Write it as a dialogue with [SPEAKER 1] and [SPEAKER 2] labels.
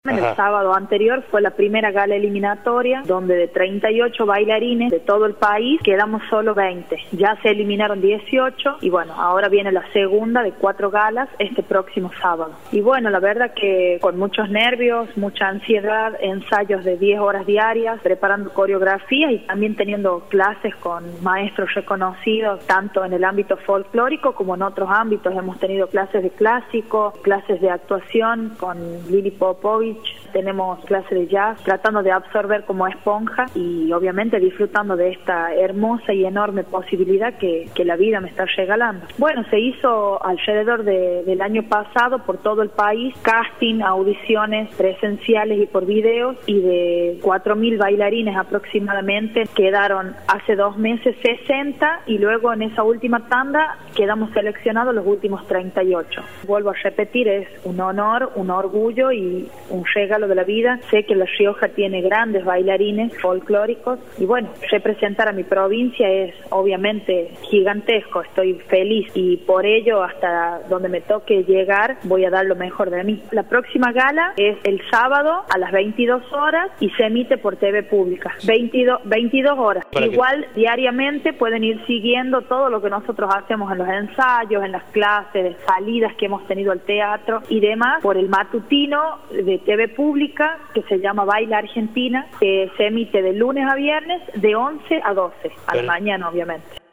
[SPEAKER 1] El sábado anterior fue la primera gala eliminatoria donde de 38 bailarines de todo el país quedamos solo 20. Ya se eliminaron 18 y bueno, ahora viene la segunda de 4 galas este próximo sábado. Y bueno, la verdad que con muchos nervios, mucha ansiedad, ensayos de 10 horas diarias, preparando coreografías y también teniendo clases con maestros reconocidos tanto en el ámbito folclórico como en otros ámbitos. Hemos tenido clases de clásico, clases de actuación con Lili Popovich, tenemos clases de jazz, tratando de absorber como esponja y obviamente disfrutando de esta hermosa y enorme posibilidad que la vida me está regalando. Bueno, se hizo alrededor del año pasado por todo el país, casting, audiciones presenciales y por videos, y de 4.000 bailarines aproximadamente quedaron hace 2 meses 60 y luego en esa última tanda quedamos seleccionados los últimos 38. Vuelvo a repetir, es un honor, un orgullo y un regalo de la vida. Sé que La Rioja tiene grandes bailarines folclóricos y bueno, representar a mi provincia es obviamente gigantesco. Estoy feliz y por ello hasta donde me toque llegar voy a dar lo mejor de mí. La próxima gala es el sábado a las 22 horas y se emite por TV Pública. 22 horas. Igual diariamente pueden ir siguiendo todo lo que nosotros hacemos en los ensayos, en las clases, de salidas que hemos tenido al teatro y demás por el matutino de TV Pública que se llama Baila Argentina, que se emite de lunes a viernes de 11 a 12 a la mañana obviamente.